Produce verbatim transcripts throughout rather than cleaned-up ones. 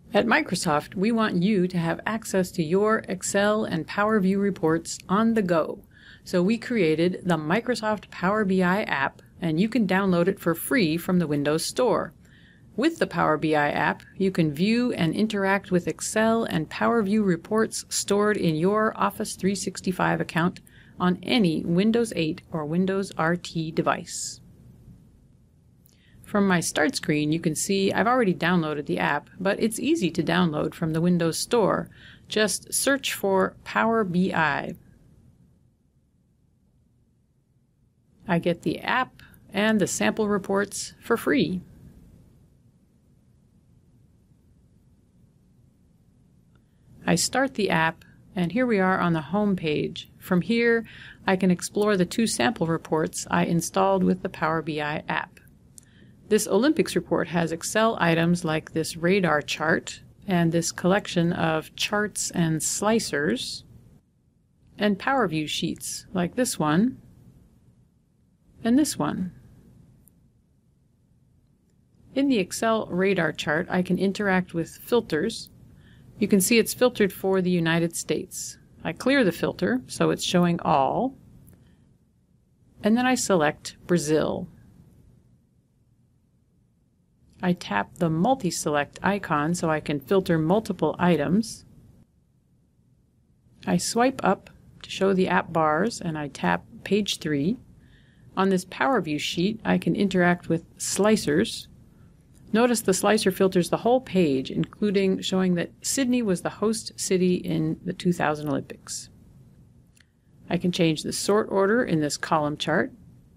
At Microsoft, we want you to have access to your Excel and Power View reports on the go. So we created the Microsoft Power B I app, and you can download it for free from the Windows Store. With the Power B I app, you can view and interact with Excel and Power View reports stored in your Office three sixty-five account on any Windows eight or Windows R T device. From my start screen, you can see I've already downloaded the app, but it's easy to download from the Windows Store. Just search for Power B I. I get the app and the sample reports for free. I start the app, and here we are on the home page. From here, I can explore the two sample reports I installed with the Power B I app. This Olympics report has Excel items like this radar chart and this collection of charts and slicers, and Power View sheets like this one and this one. In the Excel radar chart, I can interact with filters. You can see it's filtered for the United States. I clear the filter so it's showing all, and then I select Brazil. I tap the multi-select icon so I can filter multiple items. I swipe up to show the app bars, and I tap page three. On this Power View sheet, I can interact with slicers. Notice the slicer filters the whole page, including showing that Sydney was the host city in the two thousand Olympics. I can change the sort order in this column chart.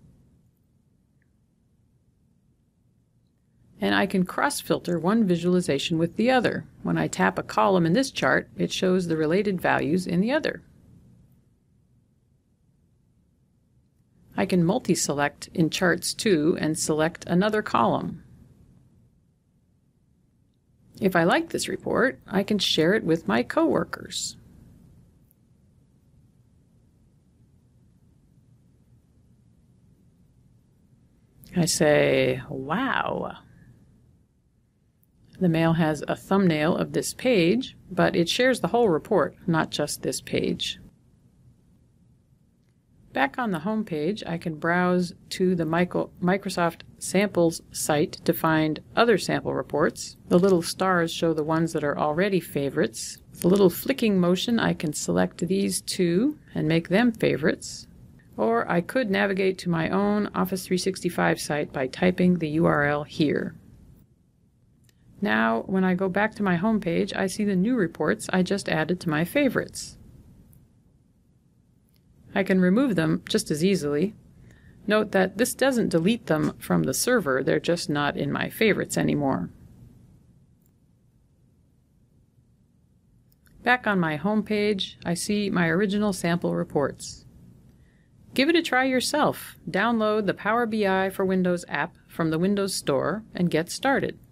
And I can cross-filter one visualization with the other. When I tap a column in this chart, it shows the related values in the other. I can multi-select in charts too and select another column. If I like this report, I can share it with my coworkers. I say, wow. The mail has a thumbnail of this page, but it shares the whole report, not just this page. Back on the home page, I can browse to the Microsoft Samples site to find other sample reports. The little stars show the ones that are already favorites. With a little flicking motion, I can select these two and make them favorites. Or I could navigate to my own Office three sixty-five site by typing the U R L here. Now, when I go back to my home page, I see the new reports I just added to my favorites. I can remove them just as easily. Note that this doesn't delete them from the server, they're just not in my favorites anymore. Back on my home page, I see my original sample reports. Give it a try yourself. Download the Power B I for Windows app from the Windows Store and get started.